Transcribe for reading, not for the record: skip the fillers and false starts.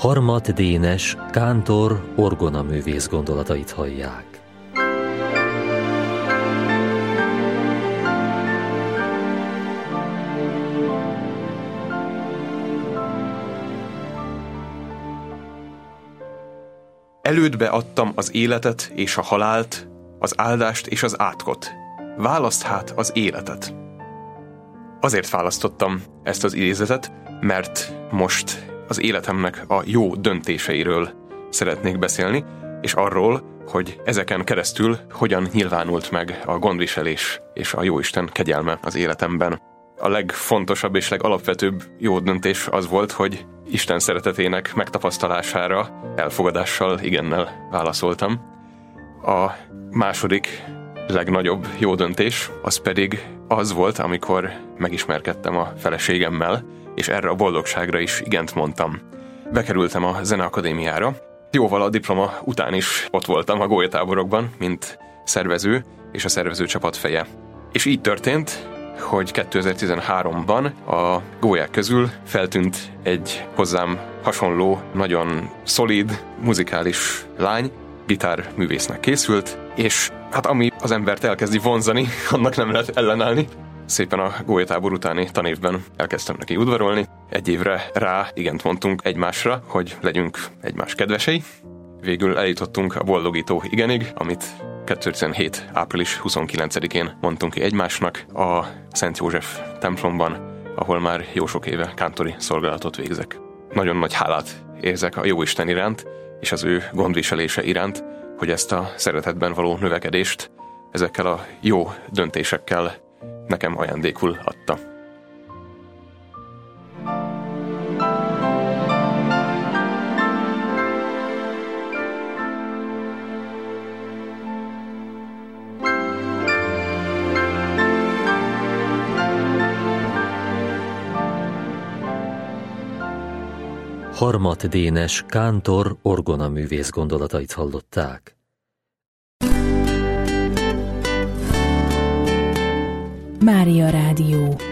Harmat Dénes kántor orgonaművész gondolatait hallják. Elődbe adtam az életet és a halált, az áldást és az átkot. Válaszd hát az életet. Azért választottam ezt az idézetet, mert most az életemnek a jó döntéseiről szeretnék beszélni, és arról, hogy ezeken keresztül hogyan nyilvánult meg a gondviselés és a Jóisten kegyelme az életemben. A legfontosabb és legalapvetőbb jó döntés az volt, hogy Isten szeretetének megtapasztalására elfogadással, igennel válaszoltam. A második legnagyobb jó döntés az pedig az volt, amikor megismerkedtem a feleségemmel, és erre a boldogságra is igent mondtam. Bekerültem a zeneakadémiára. Jóval a diploma után is ott voltam a gólyatáborokban, mint szervező és a szervezőcsapat feje. És így történt, hogy 2013-ban a gólyák közül feltűnt egy hozzám hasonló, nagyon szolid, muzikális lány, gitárművésznek készült, és hát ami az embert elkezdi vonzani, annak nem lehet ellenállni. Szépen a gólyatábor utáni tanévben elkezdtem neki udvarolni. Egy évre rá igent mondtunk egymásra, hogy legyünk egymás kedvesei. Végül eljutottunk a boldogító igenig, amit 2017. április 29-én mondtunk ki egymásnak a Szent József templomban, ahol már jó sok éve kántori szolgálatot végzek. Nagyon nagy hálát érzek a Jóisten iránt, és az ő gondviselése iránt, hogy ezt a szeretetben való növekedést ezekkel a jó döntésekkel nekem ajándékul adta. Harmat Dénes kántor orgonaművész gondolatait hallották. Mária Rádió.